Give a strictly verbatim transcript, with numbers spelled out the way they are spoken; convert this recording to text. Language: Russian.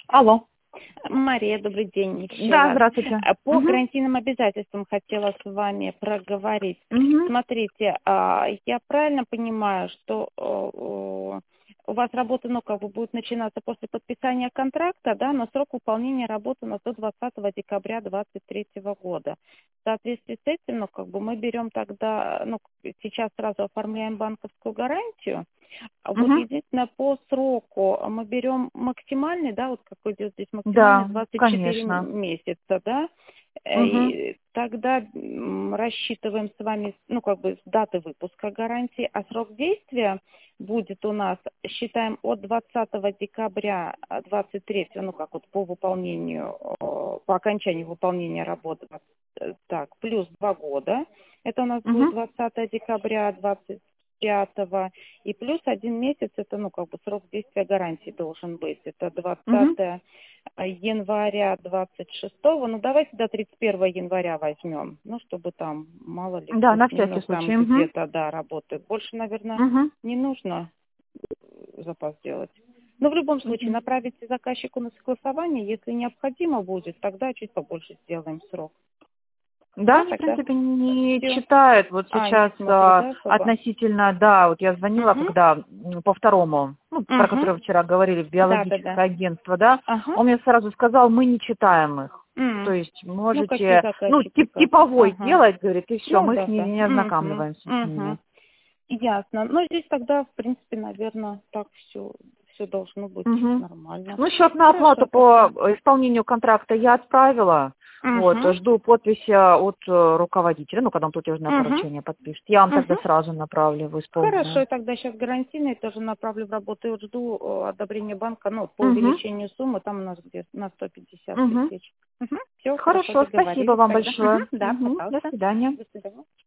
Алло. Мария, добрый день еще Да, раз. здравствуйте. А, По Мгм. гарантийным обязательствам хотела с вами проговорить. Мгм. Смотрите, а, я правильно понимаю, что э, э, у вас работа, ну, как бы будет начинаться после подписания контракта, да, но срок выполнения работы у нас до двадцатого декабря две тысячи двадцать третьего года. В соответствии с этим, ну, как бы мы берем тогда, ну, сейчас сразу оформляем банковскую гарантию. А вот Мгм. единственное, по сроку мы берем максимальный, да, вот какой идет здесь максимальный, Да, двадцать четыре конечно. месяца, да, Э, Мгм. и тогда м, рассчитываем с вами, ну, как бы с даты выпуска гарантии, а срок действия будет у нас, считаем, от двадцатого декабря двадцать третьего, ну, как вот по выполнению, э, по окончанию выполнения работы, э, так, плюс два года, это у нас будет Мгм. двадцатого декабря двадцать пятого, и плюс один месяц, это, ну, как бы срок действия гарантии должен быть, это Мгм. двадцатого января двадцать шестого, ну, давайте до тридцать первого января возьмем, ну, чтобы там, мало ли, Да, на всякий плюс-минус там случай. Мгм. где-то, да, работает. Больше, наверное, Мгм. не нужно запас делать. Но в любом случае, Мгм. направите заказчику на согласование, если необходимо будет, тогда чуть побольше сделаем срок. Да, Да, они, в тогда принципе, не все. читают. Вот А, не сейчас смотрят, а, да, особо? относительно, да, вот я звонила, Угу, когда м, по второму, ну, про угу, который вчера говорили, в да, да, да. биологическое агентство, да, Ага. он мне сразу сказал, мы не читаем их. То М. есть Ну, какие можете, ну, заказчики тип, как? типовой Ага. делать, говорит, и все, Ну, мы с да, ними да. не Угу. ознакомливаемся с Угу. ними. Ясно. Ну, здесь тогда, в принципе, наверное, так все, все должно быть Мгм. нормально. Ну, счет на оплату Хорошо по тогда. исполнению контракта я отправила. Вот, Угу. жду подписи от э, руководителя, ну, когда он платежное Угу. поручение подпишет. Я вам тогда Угу. сразу направлю в Хорошо, исполнение. я тогда сейчас гарантийный тоже направлю в работу и вот жду э, одобрения банка, ну, по Угу. увеличению суммы, там у нас где на сто пятьдесят Угу. тысяч. Угу. Все, хорошо, Хорошо, спасибо договорились вам тогда. Угу. большое. Да, Угу. До пожалуйста. свидания. До свидания.